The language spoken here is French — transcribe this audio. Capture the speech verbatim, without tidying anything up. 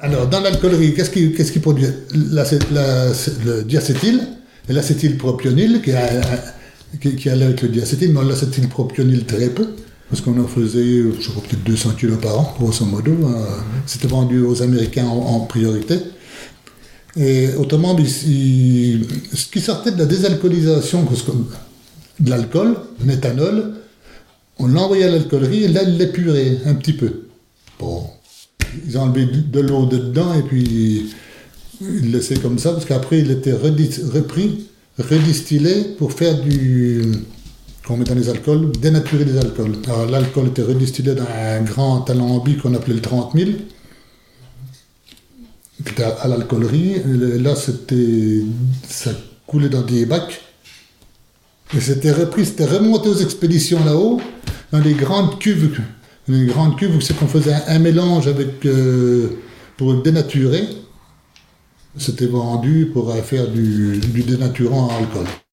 Alors, dans l'alcoolerie, qu'est-ce qui, qu'est-ce qui produit la, la, le diacétyl et l'acétylpropionyle qui, a, qui, qui allait avec le diacétyl, mais l'acétylpropionyle très peu, parce qu'on en faisait, je sais pas, peut-être deux cents kilos par an, grosso modo. Euh, c'était vendu aux Américains en, en priorité. Et autrement, il, il, ce qui sortait de la désalcoolisation de l'alcool, l'éthanol, on l'envoyait à l'alcoolerie et là, il l'épurait un petit peu. Bon. Ils ont enlevé de l'eau dedans et puis ils le laissaient comme ça parce qu'après il était redis, repris, redistillé pour faire du, qu'on met dans les alcools, dénaturer les alcools. Alors l'alcool était redistillé dans un grand alambic qu'on appelait le trente mille, qui était à, à l'alcoolerie. Et là c'était, ça coulait dans des bacs et c'était repris, c'était remonté aux expéditions là-haut dans les grandes cuves. Les grandes cuves où c'est qu'on faisait un, un mélange avec euh, pour le dénaturer. C'était vendu pour faire du, du dénaturant en alcool.